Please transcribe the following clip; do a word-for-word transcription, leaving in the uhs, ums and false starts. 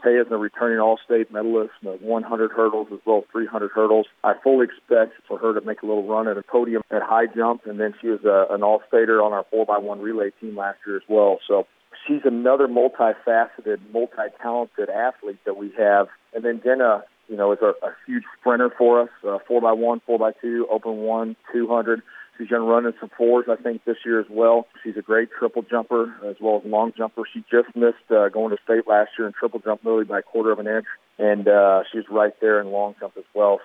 Matea is a returning All-State medalist in the one hundred hurdles as well as three hundred hurdles. I fully expect for her to make a little run at a podium at high jump, and then she was a, an All-Stater on our four by one relay team last year as well. So she's another multifaceted, multi-talented athlete that we have. And then Jenna, you know, is a, a huge sprinter for us, uh, four by one, four by two, open one, two hundred. She's going to run in some fours, I think, this year as well. She's a great triple jumper as well as long jumper. She just missed uh, going to state last year in triple jump literally by a quarter of an inch, and uh, she's right there in long jump as well.